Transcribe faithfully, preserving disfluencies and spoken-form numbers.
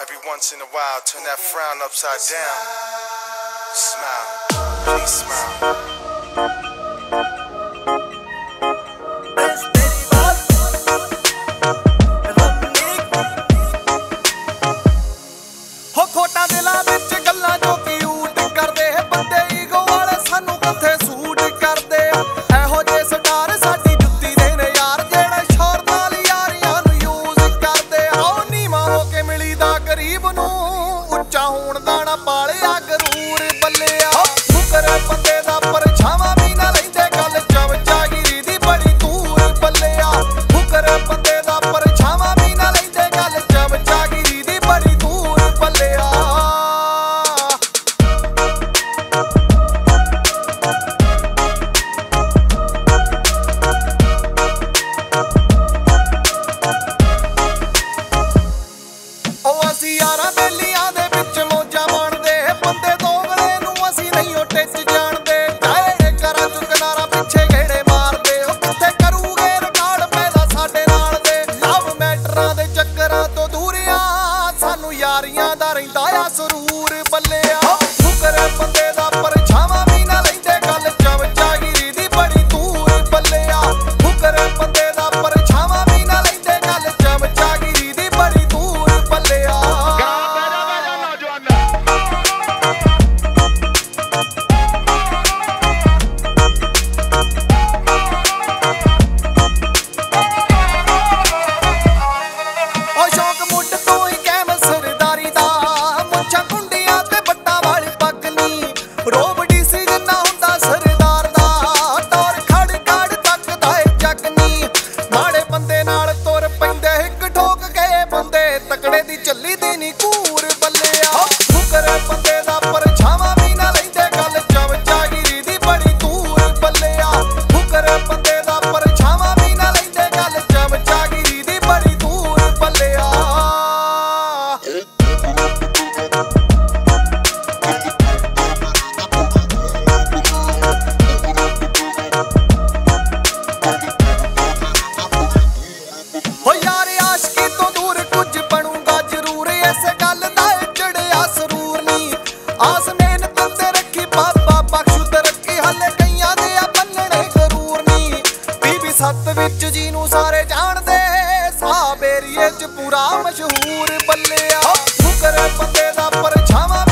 Every once in a while, turn that frown upside down. Smile, please smile. ਯਾਰੀਆਂ ਦਾ ਰਹਿੰਦਾ ਆ ਸਰੂਰ ਬੱਲਿਆ ਫੁਕਰ ਬੰਦੇ ਦਾ ਪਰਛਾਵਾਂ ਵੀ ਨਾ ਲੈਂਦੇ ਗੱਲ ਚਮਚਾਗਿਰੀ ਦੀ ਬੜੀ ਦੂਰ ਬੱਲਿਆ ਫੁਕਰ ਬੰਦੇ ਦਾ ਪਰਛਾਵਾਂ ਵੀ ਨਾ ਲੈਂਦੇ ਗੱਲ ਚਮਚਾਗਿਰੀ ਦੀ ਬੜੀ ਦੂਰ ਬੱਲਿਆ ਤਕੜੇ ਦੀ ਚੱਲੀ ਦੀ ਨੀ ਕੂਰ ਬੱਲਿਆ ਫੁਕਰ ਬੰਦੇ ਦਾ ਪਰਛਾਵਾਂ ਵੀ ਨਾ ਲੈਂਦੇ ਗੱਲ ਚਮਚਾਗਿਰੀ ਦੀ ਬੜੀ ਦੂਰ ਬੱਲਿਆ ਫੁਕਰ ਬੰਦੇ ਦਾ ਪਰਛਾਵਾਂ ਵੀ ਨਾ ਲੈਂਦੇ ਗੱਲ ਚਮਚਾਗਿਰੀ ਦੀ ਬੜੀ ਦੂਰ ਬੱਲਿਆ ਹੋ ਯਾਰ ਆਸ਼ਕੀ ਤੋਂ ਦੂਰ ਕੁਝ ਬਣੂਗਾ ਜ਼ਰੂਰ ਇਸ ਗੱਲ ਦਾ ਚੜਿਆ ਸਰੂਰ ਨੀ ਆਸ ਮਿਹਨਤ ਤੇ ਰੱਖੀ ਬਾਬਾ ਬਖਸ਼ੂ ਤਰੱਕੀ ਹਲੇ ਕਈਆਂ ਦੇ ਆ ਬੰਨਣੇ ਗਰੂਰ ਨੀ ਬੀਬੀ ਸੱਤ ਵਿੱਚ ਜੀ ਨੂੰ ਸਾਰੇ ਜਾਣਦੇ ਸਾਬ ਏਰੀਏ ਚ ਪੂਰਾ ਮਸ਼ਹੂਰ ਬੱਲਿਆ ਫੁਕਰ ਬੰਦੇ ਦਾ ਪਰਛਾਵਾਂ